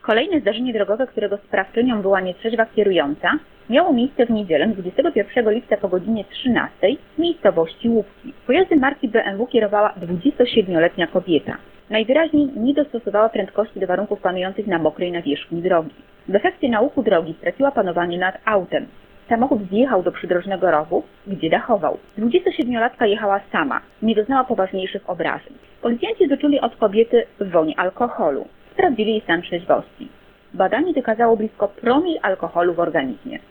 Kolejne zdarzenie drogowe, którego sprawczynią była nietrzeźwa kierująca, miało miejsce w niedzielę 21 lipca po godzinie 13 w miejscowości Łupki. Pojazdem marki BMW kierowała 27-letnia kobieta. Najwyraźniej nie dostosowała prędkości do warunków panujących na mokrej nawierzchni drogi. W efekcie na łuku drogi straciła panowanie nad autem. Samochód zjechał do przydrożnego rowu, gdzie dachował. 27-latka jechała sama, nie doznała poważniejszych obrażeń. Policjanci wyczuli od kobiety woń alkoholu. Sprawdzili jej stan trzeźwości. Badanie wykazało blisko promil alkoholu w organizmie.